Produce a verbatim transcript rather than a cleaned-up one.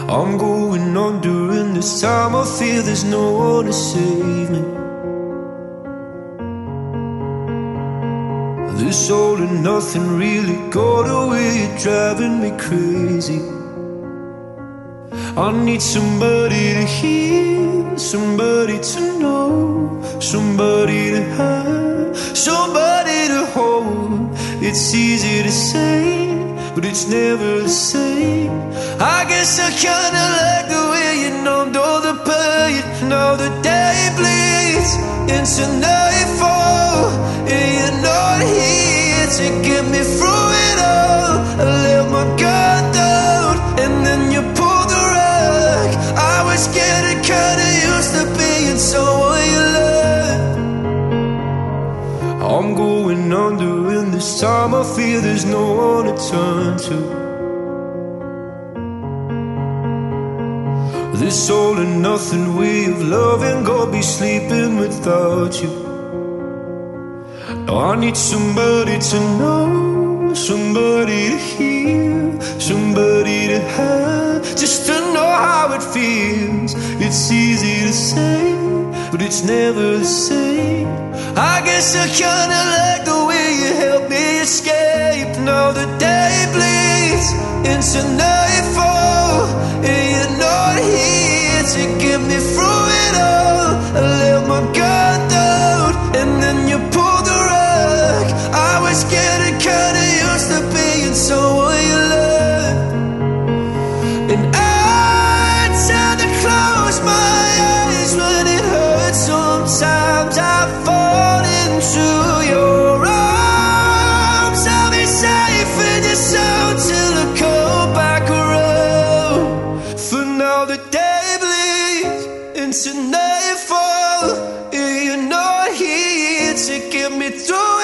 I'm going on during this time. I feel there's no one to save me. This all and nothing really got away, you're driving me crazy. I need somebody to hear, somebody to know, somebody to have, somebody to hold. It's easy to say, but it's never the same. I guess I kinda like the way you numbed all the pain. Now the day bleeds into nightfall, and you're not here to get me through it all. I let my guard down, and then you pulled the rug. I was getting kinda used to being someone you loved. I'm going under, and this time I feel there's no one to turn to. This all and nothing way of loving, gonna be sleeping without you. Now I need somebody to know, somebody to hear, somebody to have, just to know how it feels. It's easy to say, but it's never the same. I guess I kinda like the way you help me escape. Now the day bleeds into nightfall, and you're not here to get me through it all. I let my guard down, and then you pulled the rug. I was getting kinda used to being someone you loved, and I tend to close my eyes when it hurts. Sometimes I fall into your arms. I'll be safe in your sound till I come back around. For now the day bleeds into nightfall, and you're not here to get me through